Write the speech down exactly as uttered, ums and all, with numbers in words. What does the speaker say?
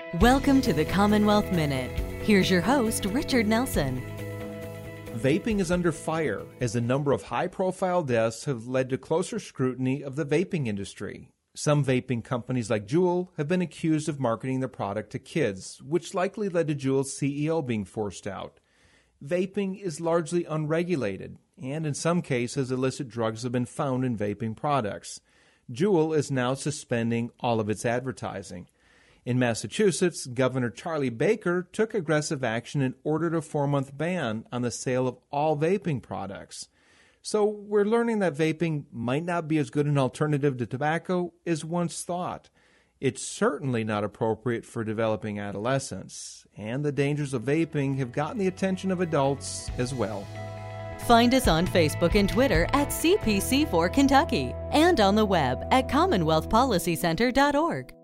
Welcome to the Commonwealth Minute. Here's your host, Richard Nelson. Vaping is under fire as a number of high-profile deaths have led to closer scrutiny of the vaping industry. Some vaping companies like Juul have been accused of marketing their product to kids, which likely led to Juul's C E O being forced out. Vaping is largely unregulated, and in some cases illicit drugs have been found in vaping products. Juul is now suspending all of its advertising. In Massachusetts, Governor Charlie Baker took aggressive action and ordered a four-month ban on the sale of all vaping products. So we're learning that vaping might not be as good an alternative to tobacco as once thought. It's certainly not appropriate for developing adolescents, and the dangers of vaping have gotten the attention of adults as well. Find us on Facebook and Twitter at C P C four Kentucky and on the web at commonwealth policy center dot org.